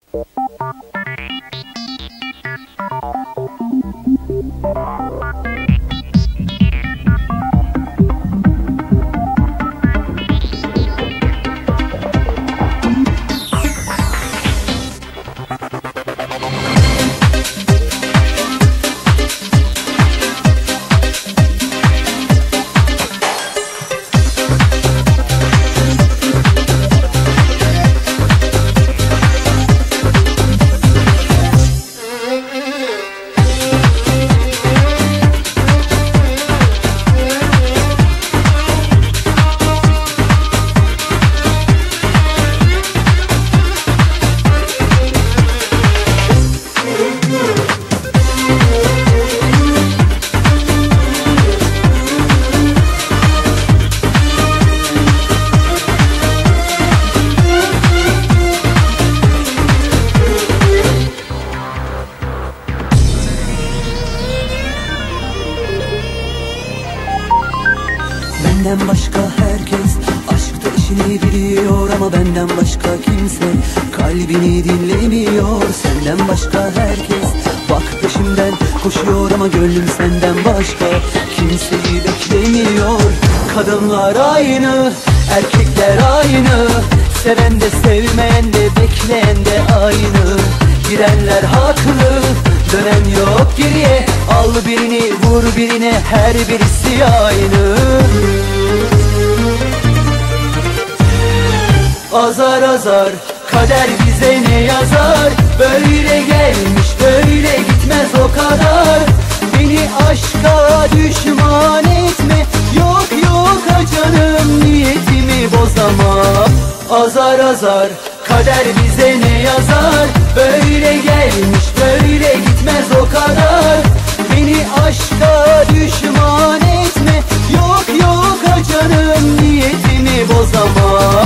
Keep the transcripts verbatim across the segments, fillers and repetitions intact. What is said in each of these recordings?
Benden başka herkes aşkta işini biliyor, ama benden başka kimse kalbini dinlemiyor. Senden başka herkes bak peşimden koşuyor, ama gönlüm senden başka kimseyi beklemiyor. Kadınlar aynı, erkekler aynı, seven de sevmeyen de bekleyen de aynı. Gidenler haklı, dönen yok geriye, al birini vur birine, her birisi aynı. Azar azar kader bize ne yazar, böyle gelmiş böyle gitmez o kadar. Beni aşka düşman etme, yok yok ha canım, niyetimi bozamam. Azar azar kader bize ne yazar, böyle gelmiş böyle gitmez o kadar. Beni aşka düşman etme, yok yok ha canım, niyetimi bozamam.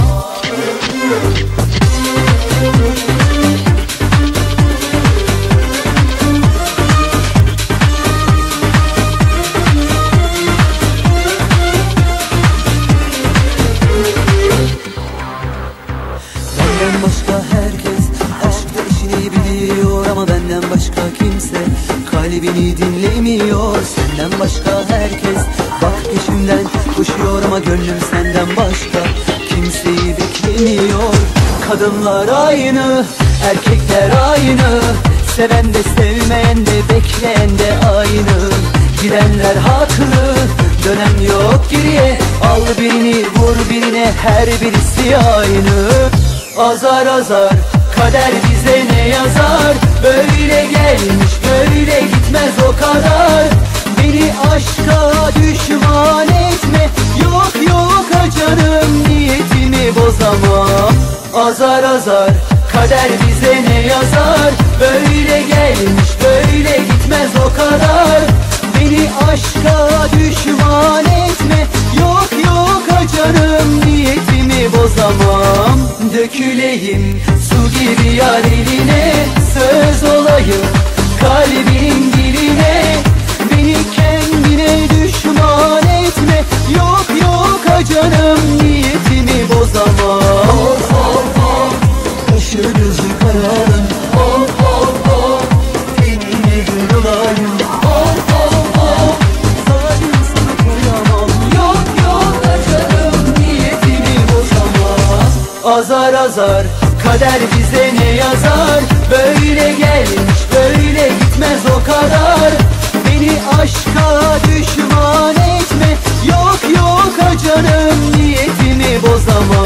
Benden başka herkes aşkta işini biliyor, ama benden başka kimse kalbini dinlemiyor. Senden başka herkes bak peşimden koşuyor, ama gönlüm senden başka kimseyi beklemiyor. Kadınlar aynı, erkekler aynı, seven de sevmeyen de bekleyen de aynı. Gidenler haklı, dönen yok geriye, al birini vur birine, her birisi aynı. Azar azar kader bize ne yazar, böyle gelmiş böyle gitmez o kadar. Beni aşka düşman etme, yok yok ha canım, niyetimi bozamam. Azar azar kader bize ne yazar, böyle gelmiş böyle gitmez o kadar. Beni aşka düşman etme, yok yok ha canım, niyetimi bozamam. Döküleyim su gibi yar eline, söz olayım kalbinin diline. Beni kendine düşman etme, yok yok ha canım, niyetimi bozamam. Of of of, ışığı gözü kararın, of of of, seninle gırılayım. Of of of, zalim sana kıyamam, yok yok ha canım, niyetimi bozamam. Azar azar kader bize ne yazar, böyle gelmiş böyle gitmez o kadar. Beni aşka düşman etme, yok yok ha canım, niyetimi bozamam.